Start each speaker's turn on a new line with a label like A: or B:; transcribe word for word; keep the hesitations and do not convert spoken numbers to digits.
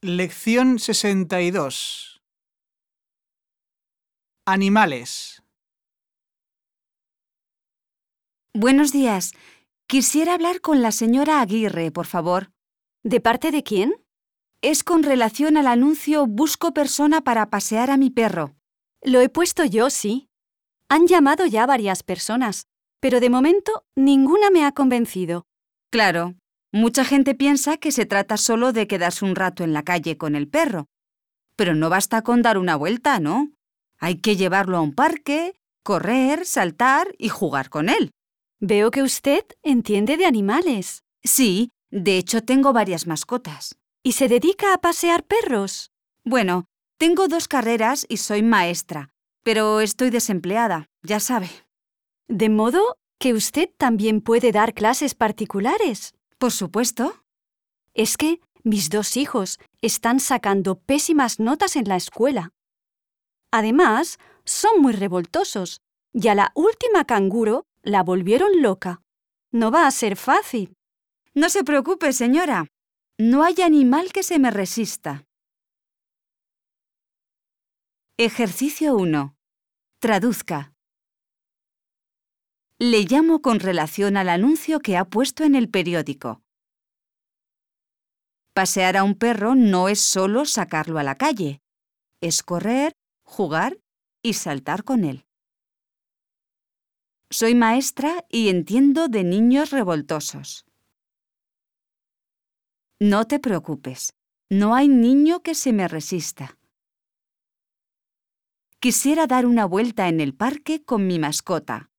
A: Lección sesenta y dos. Animales.
B: Buenos días. Quisiera hablar con la señora Aguirre, por favor.
C: ¿De parte de quién?
B: Es con relación al anuncio Busco persona para pasear a mi perro.
C: Lo he puesto yo, sí. Han llamado ya varias personas, pero de momento ninguna me ha convencido.
B: Claro, mucha gente piensa que se trata solo de quedarse un rato en la calle con el perro. Pero no basta con dar una vuelta, ¿no? Hay que llevarlo a un parque, correr, saltar y jugar con él.
C: Veo que usted entiende de animales.
B: Sí, de hecho tengo varias mascotas.
C: ¿Y se dedica a pasear perros?
B: Bueno, tengo dos carreras y soy maestra, pero estoy desempleada, ya sabe.
C: ¿De modo que usted también puede dar clases particulares?
B: Por supuesto.
C: Es que mis dos hijos están sacando pésimas notas en la escuela. Además, son muy revoltosos, y a la última canguro la volvieron loca. No va a ser fácil.
B: No se preocupe, señora. No hay animal que se me resista. Ejercicio uno. Traduzca. Le llamo con relación al anuncio que ha puesto en el periódico. Pasear a un perro no es solo sacarlo a la calle. Es correr, jugar y saltar con él. Soy maestra y entiendo de niños revoltosos. No te preocupes, no hay niño que se me resista. Quisiera dar una vuelta en el parque con mi mascota.